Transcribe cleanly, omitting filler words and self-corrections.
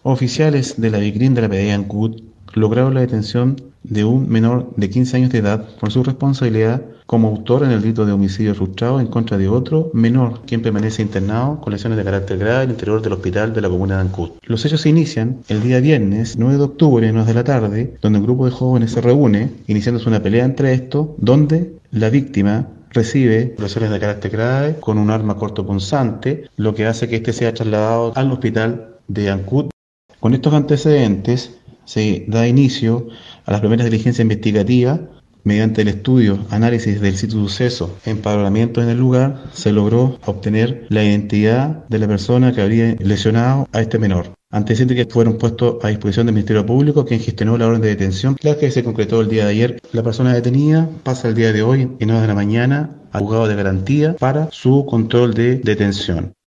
Oficiales de la DICRIM de la PDI Ancud lograron la detención de un menor de 15 años de edad por su responsabilidad como autor en el delito de homicidio frustrado en contra de otro menor, quien permanece internado con lesiones de carácter grave en el interior del hospital de la comuna de Ancud. Los hechos se inician el día viernes 9 de octubre, en horas de la tarde, donde un grupo de jóvenes se reúne, iniciándose una pelea entre estos, donde la víctima recibe lesiones de carácter grave con un arma cortopunzante, lo que hace que este sea trasladado al hospital de Ancud. Con estos antecedentes se da inicio a las primeras diligencias investigativas. Mediante el estudio, análisis del sitio de suceso, empadronamiento en el lugar, se logró obtener la identidad de la persona que habría lesionado a este menor. Antecedentes que fueron puestos a disposición del Ministerio Público, quien gestionó la orden de detención, la que se concretó el día de ayer. La persona detenida pasa el día de hoy, en horas de la mañana, al juzgado de garantía para su control de detención.